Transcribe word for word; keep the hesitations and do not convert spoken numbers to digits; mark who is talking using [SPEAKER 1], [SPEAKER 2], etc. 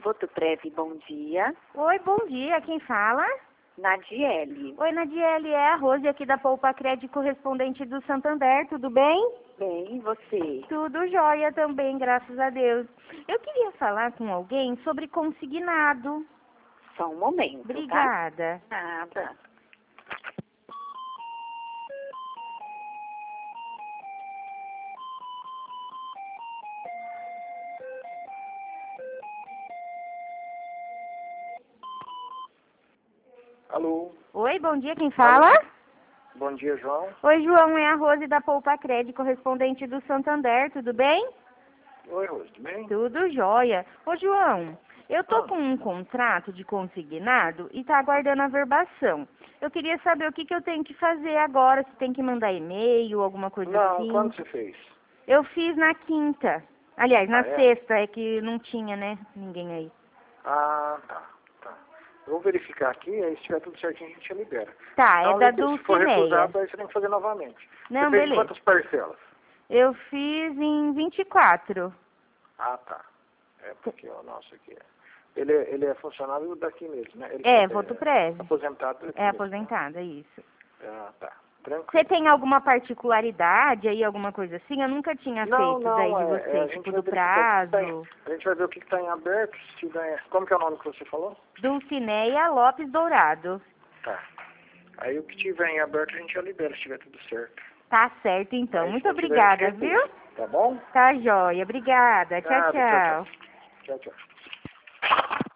[SPEAKER 1] Votoprev, bom dia.
[SPEAKER 2] Oi, bom dia. Quem fala?
[SPEAKER 1] Nadiele.
[SPEAKER 2] Oi, Nadiele. É a Rose aqui da Poupa Crédito, correspondente do Santander. Tudo bem?
[SPEAKER 1] Bem, e você?
[SPEAKER 2] Tudo jóia também, graças a Deus. Eu queria falar com alguém sobre consignado.
[SPEAKER 1] Só um momento,
[SPEAKER 2] Obrigada.
[SPEAKER 1] tá? Nada.
[SPEAKER 3] Alô?
[SPEAKER 2] Oi, bom dia. Quem fala?
[SPEAKER 3] Bom dia, João.
[SPEAKER 2] Oi, João. É a Rose da Poupa Crédito, correspondente do Santander. Tudo bem?
[SPEAKER 3] Oi, Rose, tudo bem?
[SPEAKER 2] Tudo jóia. Ô, João, eu tô
[SPEAKER 3] Ah.
[SPEAKER 2] com um contrato de consignado e tá aguardando a verbação. Eu queria saber o que, que eu tenho que fazer agora, se tem que mandar e-mail, alguma coisa
[SPEAKER 3] Não,
[SPEAKER 2] assim.
[SPEAKER 3] quando você fez?
[SPEAKER 2] Eu fiz na quinta. Aliás, na
[SPEAKER 3] Ah, é?
[SPEAKER 2] sexta, é que não tinha, né, ninguém aí.
[SPEAKER 3] Ah, tá, tá. Eu vou verificar aqui, aí se tiver tudo certinho a gente libera.
[SPEAKER 2] Tá,
[SPEAKER 3] Então,
[SPEAKER 2] é da
[SPEAKER 3] se for
[SPEAKER 2] Dulcineia.
[SPEAKER 3] recusado, aí você tem que fazer novamente.
[SPEAKER 2] Não,
[SPEAKER 3] você fez em
[SPEAKER 2] beleza.
[SPEAKER 3] quantas parcelas?
[SPEAKER 2] Eu fiz em vinte e quatro.
[SPEAKER 3] Ah, tá. É porque o nosso aqui é. Ele, é- ele é funcionário daqui mesmo, né? Ele
[SPEAKER 2] É, Votoprev.
[SPEAKER 3] aposentado daqui
[SPEAKER 2] É
[SPEAKER 3] mesmo,
[SPEAKER 2] aposentada, isso.
[SPEAKER 3] né? Ah, tá. Tranquilo.
[SPEAKER 2] Você tem alguma particularidade aí, alguma coisa assim? Eu nunca tinha
[SPEAKER 3] Não,
[SPEAKER 2] feito daí
[SPEAKER 3] não,
[SPEAKER 2] de
[SPEAKER 3] é,
[SPEAKER 2] você,
[SPEAKER 3] é, a
[SPEAKER 2] tipo
[SPEAKER 3] gente vai
[SPEAKER 2] do
[SPEAKER 3] verificar o que
[SPEAKER 2] prazo.
[SPEAKER 3] tem. A gente vai ver o que está em aberto, se tiver. Como que é o nome que você falou?
[SPEAKER 2] Dulcineia Lopes Dourado.
[SPEAKER 3] Tá. Aí o que tiver em aberto a gente já libera, se tiver tudo certo.
[SPEAKER 2] Tá certo, então.
[SPEAKER 3] Aí, se
[SPEAKER 2] Muito
[SPEAKER 3] não tiver, a gente
[SPEAKER 2] obrigada, viu?
[SPEAKER 3] recusa, tá bom?
[SPEAKER 2] Tá jóia. Obrigada. Tchau,
[SPEAKER 3] Nada,
[SPEAKER 2] tchau.
[SPEAKER 3] tchau, tchau. Tchau, tchau.